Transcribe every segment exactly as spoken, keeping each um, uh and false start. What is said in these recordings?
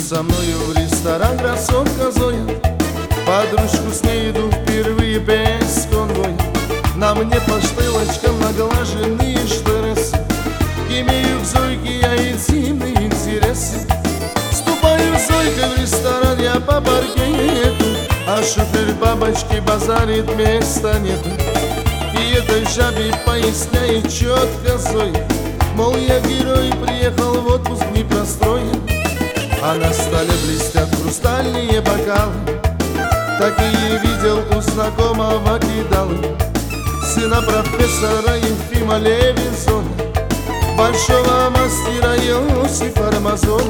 со мною в ресторан красотка Зоя. Подружку с ней иду впервые без конвоя. На мне по штылочкам наглаженные штересы. Имею к Зойке я интимные интересы. Ступаю с Зойкой в ресторан я по паркету, а шофер бабочки базарит, места нету. И этой жабе поясняет четко Зоя, мол, я герой, приехал в отпуск непростроен. А на столе блестят хрустальные бокалы, такие видел у знакомого кидалы. Сына профессора Ефима Левинсона, большого мастера Иосифа Рамазона.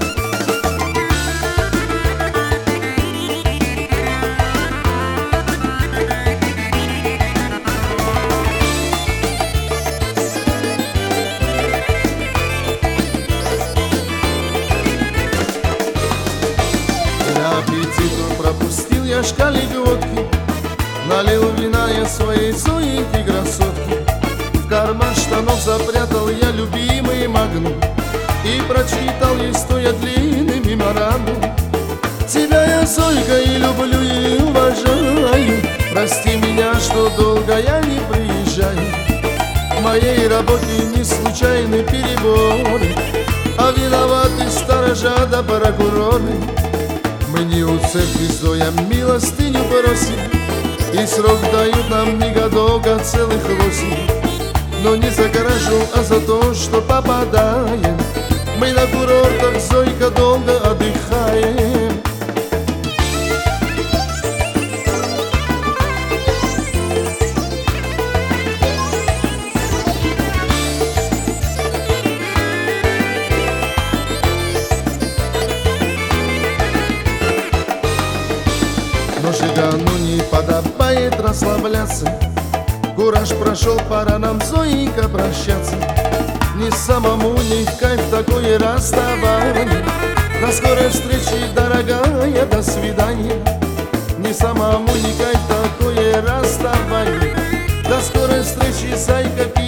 Аппетиту пропустил я шкалик водки, налил вина я своей Зоеньке красотке. В карман штанов запрятал я любимый магнум и прочитал ей стоя длинный меморандум. Тебя я, Зойка, и люблю, и уважаю. Прости меня, что долго я не приезжаю. В моей работе не случайны переборы, а виноваты сторожа да прокуроры. Мне у церкви Зоя милостыню просим, и срок дают нам не годок, а целых восемь. Но не за гаражу, а за то, что попадаем мы на курортах, Зойка, долго отдыхаем. Но Жигану не подобает расслабляться. Кураж прошел, пора нам, Зоенька, прощаться. Не самому не в кайф такое расставание. До скорой встречи, дорогая, до свидания. Не самому не кайф такое расставание. До скорой встречи, зайка.